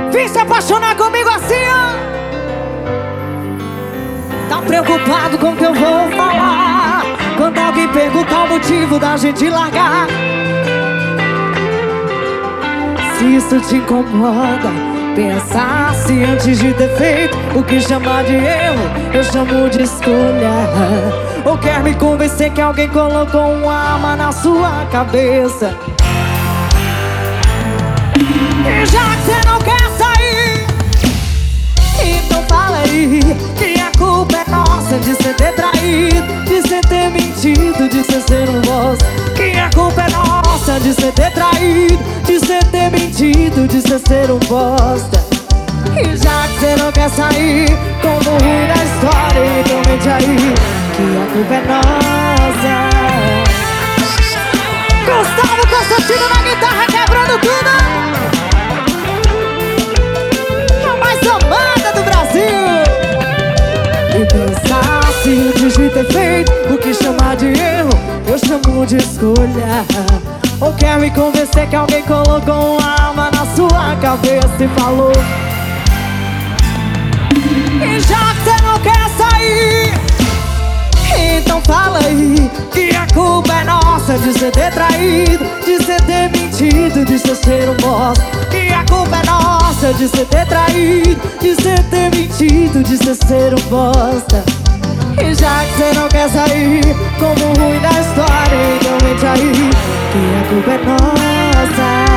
Vem se apaixonar comigo assim, ó. Tá preocupado com o que eu vou falar quando alguém perguntar o motivo da gente largar. Se isso te incomoda, pensasse antes de ter feito o que chamar de erro, eu chamo de escolha. Ou quer me convencer que alguém colocou uma arma na sua cabeça? E já que você não quer sair, então fala aí que a culpa é nossa de você ter traído, de você ter mentido, de você ser um bosta. Que a culpa é nossa de você ter traído, de você ter mentido, de você ser um bosta. E já que você não quer sair como ruim da história, então mente aí que a culpa é nossa. Gustavo Constantino na guitarra quebrando tudo. E pensasse antes de ter feito o que chamar de erro, eu chamo de escolha. Ou quer me convencer que alguém colocou uma arma na sua cabeça e falou? E já que você não quer sair, então fala aí que a culpa é nossa de você ter traído, de você ter mentido, de você ser um bosta. Que a culpa é nossa de você ter traído, de você ter mentido, de você ser um bosta. E já que você não quer sair como ruim da história, então mente aí que a culpa é nossa.